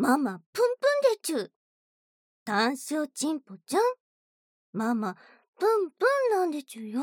ママ、プンプンでちゅ。単勝チンポちゃん。ママ、プンプンなんでちゅよ。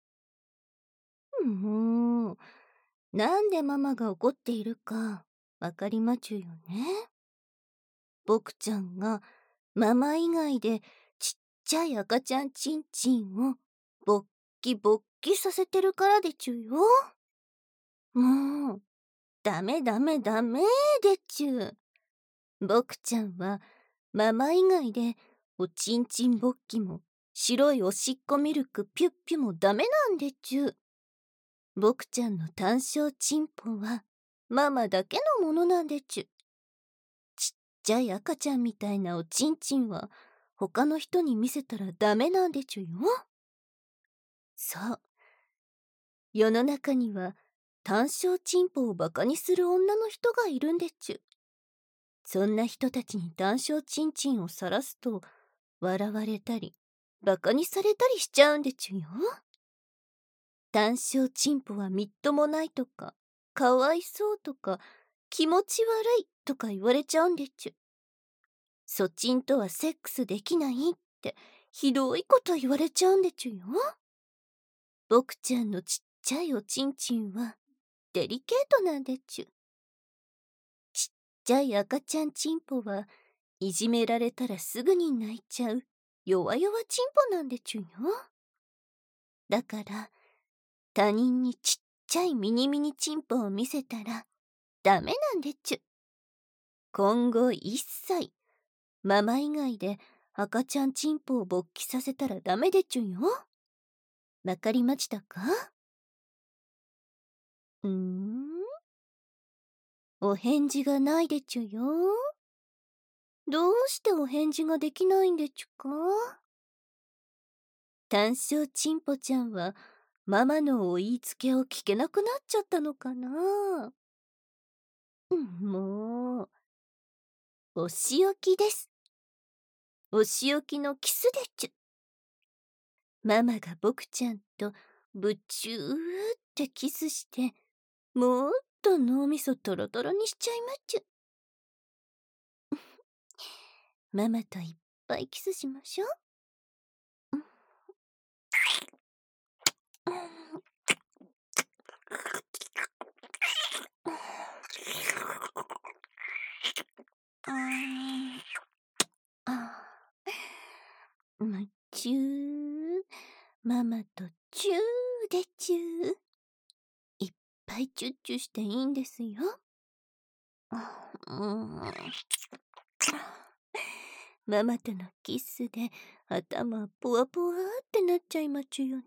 もう、なんでママが怒っているか、わかりまちゅよね。僕ちゃんが、ママ以外でちっちゃい赤ちゃんちんちんを、ボッキボッキさせてるからでちゅよ。もう、ダメダメダメでちゅ。僕ちゃんは、ママ以外で、おちんちんぼっきも、白いおしっこミルクピュッピュもダメなんでちゅ。僕ちゃんの単勝チンポは、ママだけのものなんでちゅ。ちっちゃい赤ちゃんみたいなおちんちんは、他の人に見せたらダメなんでちゅよ。そう。世の中には、単勝チンポをバカにする女の人がいるんでちゅ。そんな人たちに単勝チンチンを晒すと、笑われたり、バカにされたりしちゃうんでちゅよ。単勝チンポはみっともないとか、かわいそうとか、気持ち悪いとか言われちゃうんでちゅ。そちんとはセックスできないってひどいこと言われちゃうんでちゅよ。僕ちゃんのちっちゃいおちんちんはデリケートなんでちゅ。ちっちゃい赤ちゃんチンポはいじめられたらすぐに泣いちゃう弱々チンポなんでちゅよ。だから他人にちっちゃいミニミニチンポを見せたらダメなんでちゅ。今後一切ママ以外で赤ちゃんチンポを勃起させたらダメでちゅよ。わかりましたか？お返事がないでちゅよ。どうしてお返事ができないんでちゅか？単勝チンポちゃんはママのお言いつけを聞けなくなっちゃったのかな？もう、お仕置きです。お仕置きのキスでちゅ。ママが僕ちゃんとぶちゅーってキスして、もっと脳みそトロトロにしちゃいまちゅ。ママといっぱいキスしましょう。むちゅー。ママとチューでちゅー。いっぱいチュッチュしていいんですよ。ママとのキスで頭ポワポワってなっちゃいまちゅよね。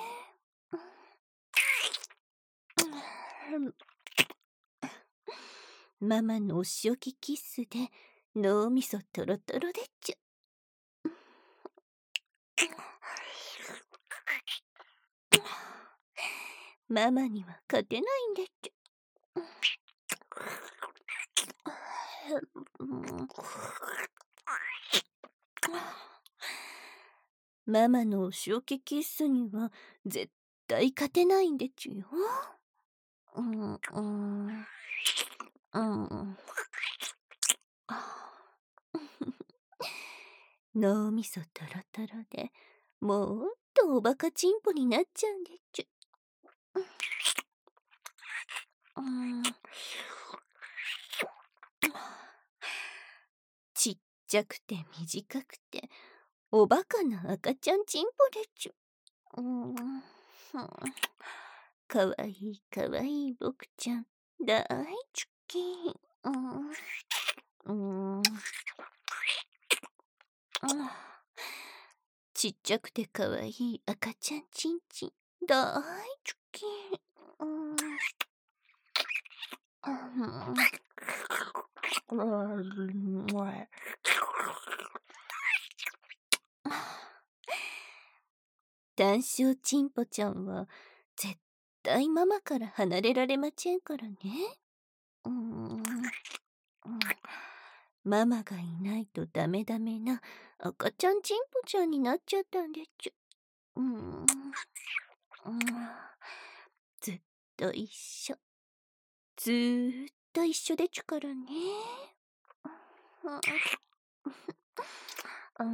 ママのお仕置きキスで脳みそトロトロでちゅ。ママには勝てないんでちゅ。ママのお仕置きキスには絶対勝てないんでちゅよ。脳みそトロトロでもっとおバカチンポになっちゃうんでちゅ。ちっちゃくて短くておバカな赤ちゃんチンポでちゅ。かわいいかわいい僕ちゃん大好き。ちっちゃくてかわいい赤ちゃんちんちん大好き。単勝チンポちゃんは絶対ママから離れられまちぇんからね。ママがいないとダメダメな赤ちゃんチンポちゃんになっちゃったんでちゅ。ずっと一緒。ずーっと一緒でちゅからね。 うん。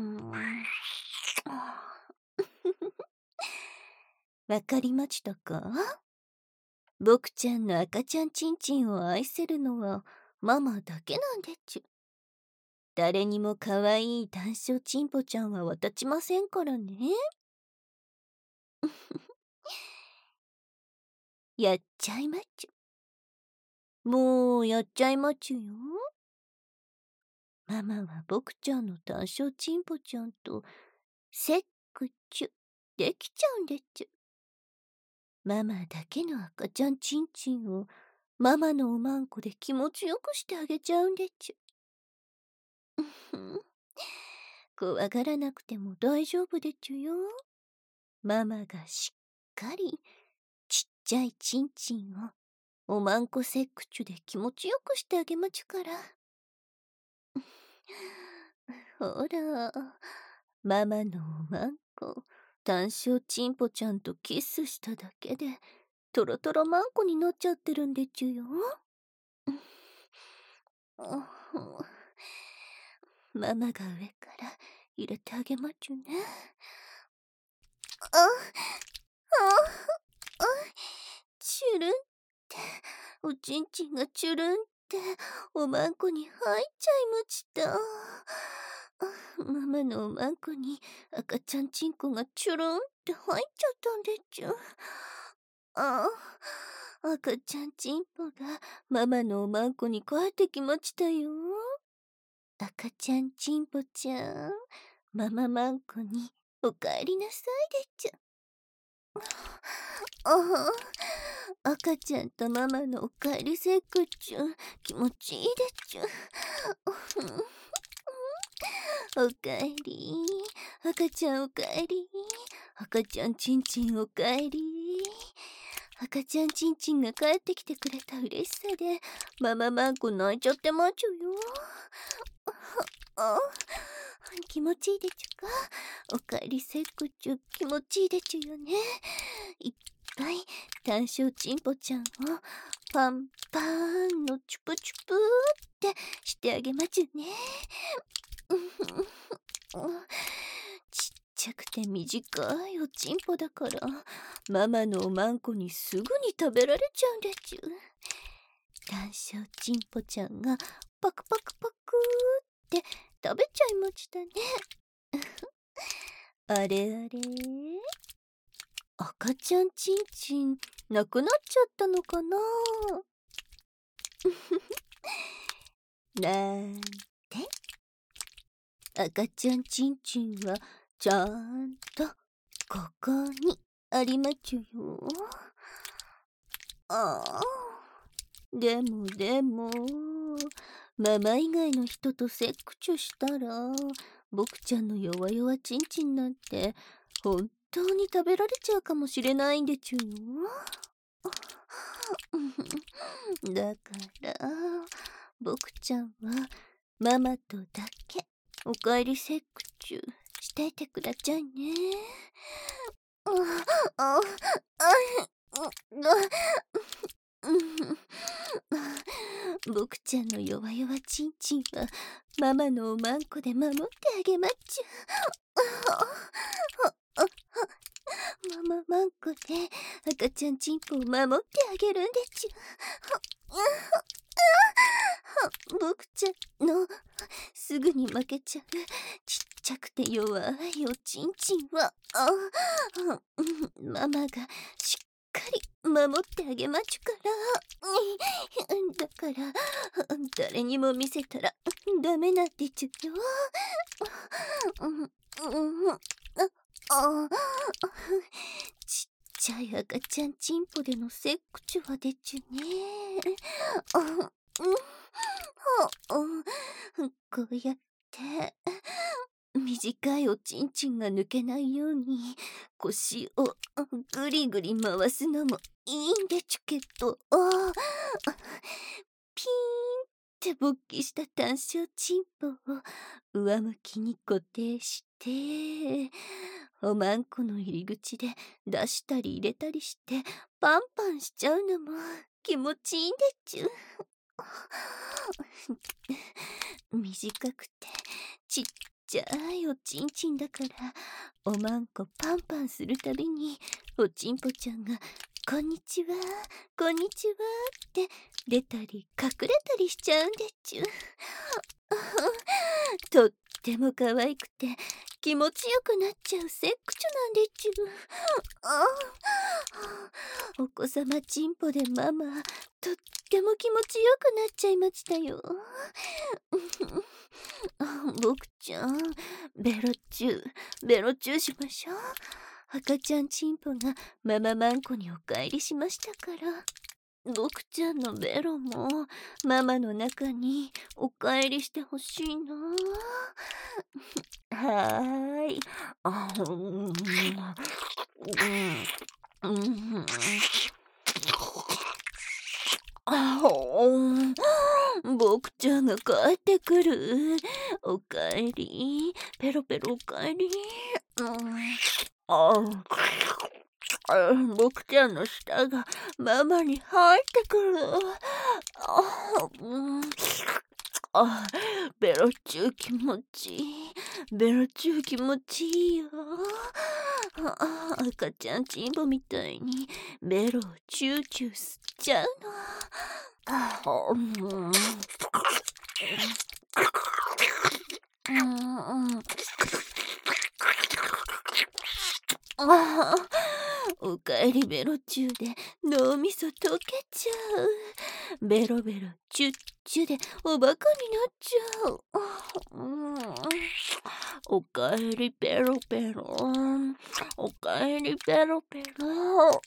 わかりましたか？僕ちゃんの赤ちゃんちんちんを愛せるのはママだけなんでちゅ。誰にも可愛い単勝チンポちゃんは渡ちませんからね。やっちゃいまっちゅ。もうやっちゃいまっちゅよ。ママは僕ちゃんの単勝チンポちゃんとセックチュできちゃうんでっちゅ。ママだけの赤ちゃんちんちんをママのおまんこで気持ちよくしてあげちゃうんでっちゅ。怖がらなくても大丈夫でちゅよ。ママがしっかりちっちゃいちんちんをおまんこセックチュで気持ちよくしてあげまちゅから。ほら、ママのおまんこ単勝チンポちゃんとキスしただけでトロトロまんこになっちゃってるんでちゅよ。ママが上から入れてあげまちゅね。チュルンっておちんちんがチュルンっておまんこに入っちゃいました。ママのおまんこに赤ちゃんちんこがチュルンって入っちゃったんでちゅ。赤ちゃんちんぽがママのおまんこに帰ってきましたよ。赤ちゃんちんぽちゃん、ママまんこにおかえりなさいでちゅ。赤ちゃんとママのおかえりセックチュ気持ちいいでちゅ。おかえり、赤ちゃんおかえり、赤ちゃんちんちんおかえり。赤ちゃんちんちんが帰ってきてくれた嬉しさでママまんこ泣いちゃってまちゅよ。気持ちいいでちゅか。おかえりセックチュ気持ちいいでちゅよね。いっぱい単勝チンポちゃんをパンパンのチュプチュプってしてあげまちゅね。ちっちゃくて短いおちんぽだからママのおまんこにすぐに食べられちゃうんでちゅ。単勝チンポちゃんがパクパクパクって食べちゃいましたね。あれあれ、赤ちゃんちんちんなくなっちゃったのかな。なんて赤ちゃんちんちんはちゃんとここにありまちゅよ。でもママ以外の人とセックチュしたら僕ちゃんの弱々ちんちんなんて本当に食べられちゃうかもしれないんでちゅよ。だから僕ちゃんはママとだけおかえりセックチュしていてくだちゃいね。僕ちゃんの弱々ちんちんはママのおまんこで守ってあげまっちゅ。ママまんこで赤ちゃんちんぽを守ってあげるんでちゅ。僕ちゃんのすぐに負けちゃうちっちゃくて弱いおちんちんはママがしっかり守ってあげまちゅから。だから誰にも見せたらダメなんでちゅよ。ちっちゃい赤ちゃんちんぽでのセックチュはでちゅね。こうやって短いおちんちんが抜けないように腰をぐりぐり回すのもいいんでちゅけど、ピーンって勃起した単勝チンポを上向きに固定しておまんこの入り口で出したり入れたりしてパンパンしちゃうのも気持ちいいんでちゅ。 短くてちっちゃいおちんちんだから、おまんこパンパンするたびにおちんぽちゃんがこんにちはこんにちはって出たり隠れたりしちゃうんでちゅ。とっても可愛くて気持ちよくなっちゃうセックチュなんでちゅ。お子様ちんぽでママとっても気持ちよくなっちゃいましたよ。僕ちゃん、ベロチューしましょう。赤ちゃんちんぽがマママンコにお帰りしましたから、僕ちゃんのベロもママの中にお帰りしてほしいな。はーい。僕ちゃんが帰ってくる。おかえり。ペロペロおかえり。僕ちゃんの舌がママに入ってくる。ベロチュー気持ちいい。ベロチュー気持ちいいよ。赤ちゃんチンポみたいにベロをチューチュー吸っちゃうの。おかえりベロチューで脳みそ溶けちゃう。ベロベロチュッチュでおバカになっちゃう。おかえりペロペロ。おかえりペロペロ。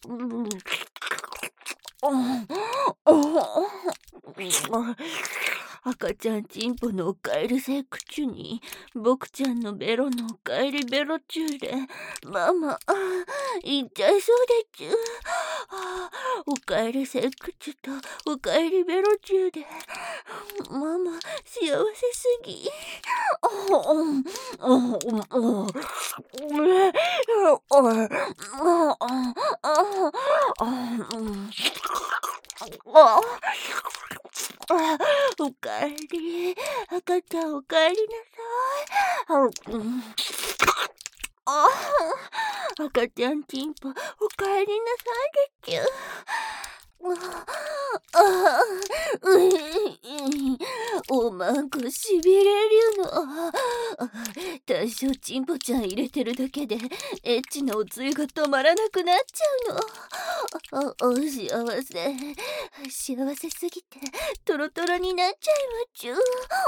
赤ちゃんチンポのおかえりセックチュに僕ちゃんのベロのおかえりベロチューでママ言っちゃいそうでちゅ。おかえりセックチュとおかえりベロチューでママ幸せすぎ。おかえり赤ちゃん、おかえりなさい。赤ちゃんチンポおかえりなさいでちゅ。おまんこしびれるの。多少チンポちゃん入れてるだけでエッチなおつゆが止まらなくなっちゃうの。幸せすぎてトロトロになっちゃいまちゅ。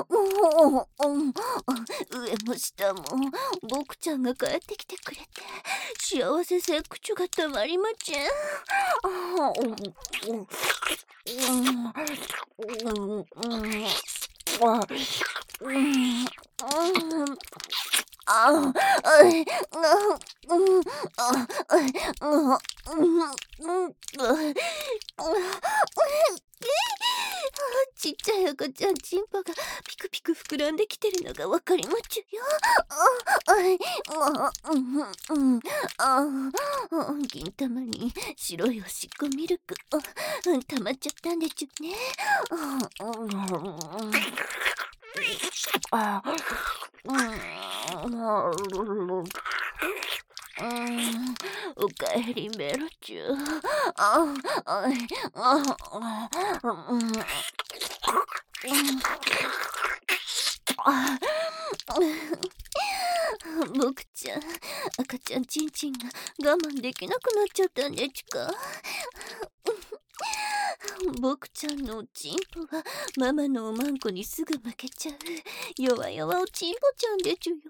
上も下も僕ちゃんが帰ってきてくれて幸せセックチュがたまりまちゅ。ちっちゃい赤ちゃんチンポがピクピク膨らんできてるのがわかりまちゅよ。銀玉に白いおしっこミルク溜まっちゃったんでちゅね。おかえりベロチュ。僕ちゃん、赤ちゃんちんちんが我慢できなくなっちゃったんでちゅか。僕ちゃんのおちんぽはママのおまんこにすぐ負けちゃう弱々おちんぽちゃんでちゅよ。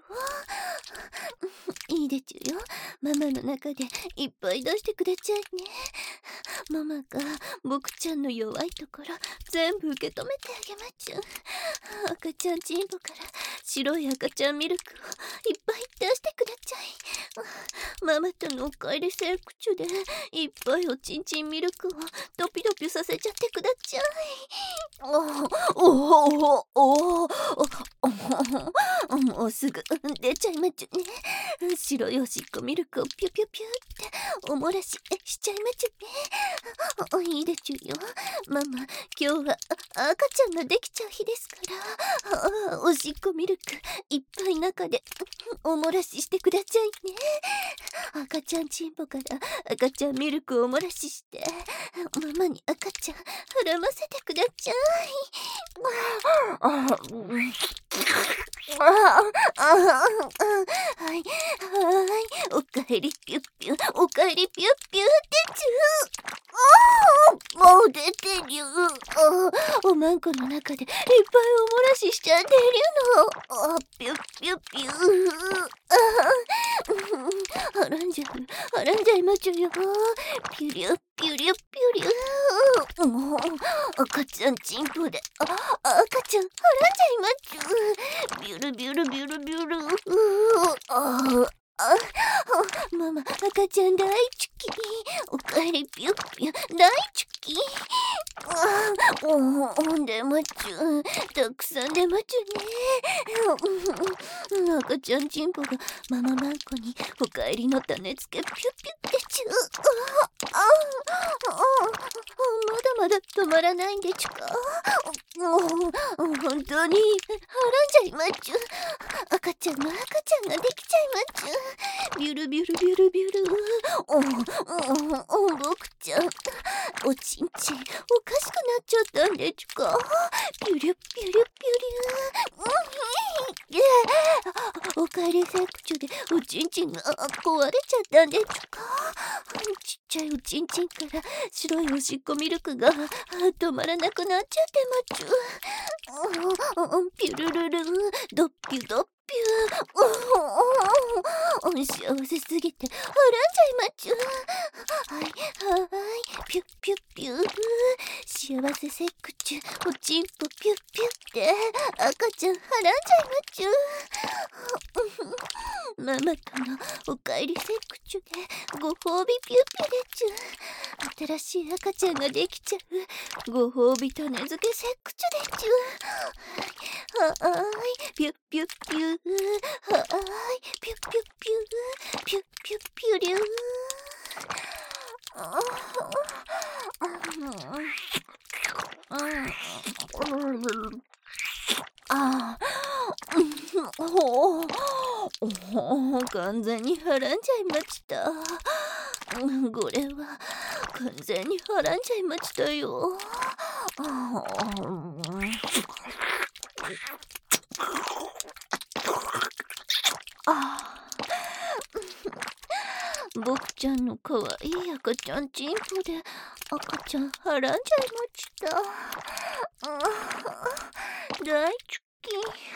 いいでちゅよ。ママの中でいっぱい出してくだちゃいね。ママが僕ちゃんの弱いところ全部受け止めてあげまちゅ。赤ちゃんちんぽから白い赤ちゃんミルクをいっぱい出してくだちゃい。ママとのおかえりセックチュでいっぱいおちんちんミルクをドピドピさせちゃってくだちゃい。もうすぐ出ちゃいまちゅね。白白いおしっこミルクをピュピュピュってお漏らしちゃいまちゅね。いいでちゅよ。ママ、今日は赤ちゃんができちゃう日ですから、おしっこミルクいっぱい中でお漏らししてくださいね。赤ちゃんチンポから赤ちゃんミルクをお漏らしして、ママに赤ちゃん絡ませてください。はい、おかえりぴゅっぴゅ、おかえりぴゅっぴゅってちゅ。もう出てる。おまんこの中でいっぱいお漏らししちゃってるの。ぴゅっぴゅっぴゅ。はらんじゃいまちゅよ。ピュリュピュリュピュリュ。もう赤ちゃんチンポで赤ちゃんはらんじゃいまちゅ。ビュルビュルビュルビュル。ママ、赤ちゃん大好き。おかえりぴゅっぴゅ、大好き。出まちゅ。たくさん出まちゅね。赤ちゃんチンポがマママンコにおかえりの種付けピュッピュってちゅ。まだまだ止まらないんでちゅか。本当にはらんじゃいまちゅ。赤ちゃんができちゃいまちゅ。ビュルビュルビュルビュル。僕ちゃん、おちんちんおかしくなっちゃったんでちゅか。ピュリュピュリュピュリュ。おかえりセクチュでおちんちんが壊れちゃったんでちゅか。ちっちゃいおちんちんから白いおしっこミルクが止まらなくなっちゃってまちゅ。ピュルルル、ドッピュドッピュ。幸せすぎてはらんじゃいまちゅ。ピュッピュッピュ。幸せセックチュ、おちんぽピュッピュって赤ちゃんはらんじゃいまちゅ。ママとのおかえりセックチュでご褒美ピュッピュでちゅ。新しい赤ちゃんができちゃうご褒美種付けセックチュでちゅ。ピュッピュッピュ。ピュッピュッピュ。ピュッピュッピュリュー。完全にはらんじゃいました。これは完全にはらんじゃいましたよ。僕ちゃんのかわいい赤ちゃんチンポで赤ちゃんはらんじゃいました。大好き。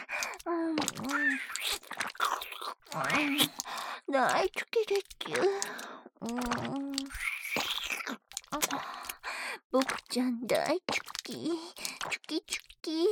大好きでちゅ。僕ちゃん大好き。チュキチュキ。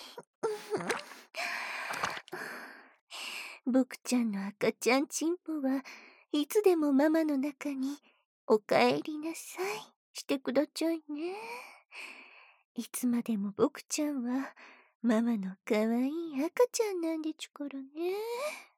僕ちゃんの赤ちゃんチンポはいつでもママの中におかえりなさいしてくだちゃいね。いつまでも僕ちゃんはママのかわいい赤ちゃんなんでちゅからね。